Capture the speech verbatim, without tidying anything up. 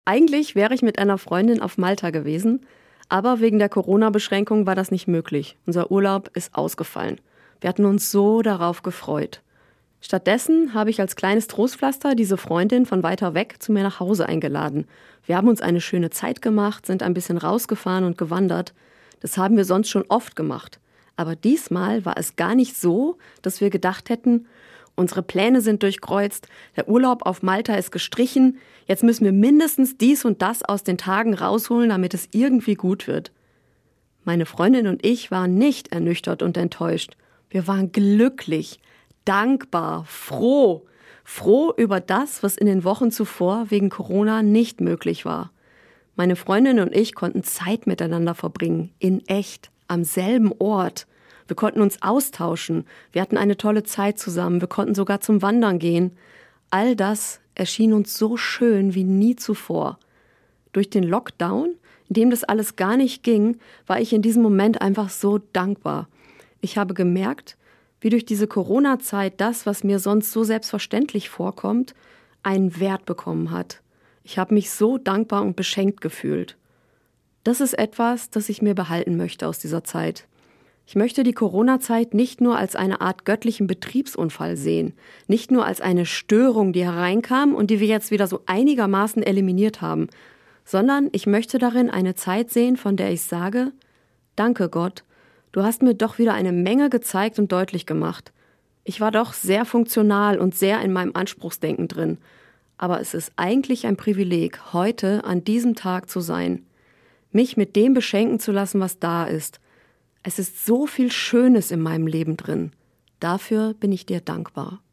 Eigentlich wäre ich mit einer Freundin auf Malta gewesen, aber wegen der Corona-Beschränkung war das nicht möglich. Unser Urlaub ist ausgefallen. Wir hatten uns so darauf gefreut. Stattdessen habe ich als kleines Trostpflaster diese Freundin von weiter weg zu mir nach Hause eingeladen. Wir haben uns eine schöne Zeit gemacht, sind ein bisschen rausgefahren und gewandert. Das haben wir sonst schon oft gemacht. Aber diesmal war es gar nicht so, dass wir gedacht hätten, unsere Pläne sind durchkreuzt, der Urlaub auf Malta ist gestrichen, jetzt müssen wir mindestens dies und das aus den Tagen rausholen, damit es irgendwie gut wird. Meine Freundin und ich waren nicht ernüchtert und enttäuscht. Wir waren glücklich, dankbar, froh. Froh über das, was in den Wochen zuvor wegen Corona nicht möglich war. Meine Freundin und ich konnten Zeit miteinander verbringen, in echt, am selben Ort. Wir konnten uns austauschen, wir hatten eine tolle Zeit zusammen, wir konnten sogar zum Wandern gehen. All das erschien uns so schön wie nie zuvor. Durch den Lockdown, in dem das alles gar nicht ging, war ich in diesem Moment einfach so dankbar. Ich habe gemerkt, wie durch diese Corona-Zeit das, was mir sonst so selbstverständlich vorkommt, einen Wert bekommen hat. Ich habe mich so dankbar und beschenkt gefühlt. Das ist etwas, das ich mir behalten möchte aus dieser Zeit. Ich möchte die Corona-Zeit nicht nur als eine Art göttlichen Betriebsunfall sehen, nicht nur als eine Störung, die hereinkam und die wir jetzt wieder so einigermaßen eliminiert haben, sondern ich möchte darin eine Zeit sehen, von der ich sage, danke Gott, du hast mir doch wieder eine Menge gezeigt und deutlich gemacht. Ich war doch sehr funktional und sehr in meinem Anspruchsdenken drin, aber es ist eigentlich ein Privileg, heute an diesem Tag zu sein, mich mit dem beschenken zu lassen, was da ist. Es ist so viel Schönes in meinem Leben drin. Dafür bin ich dir dankbar.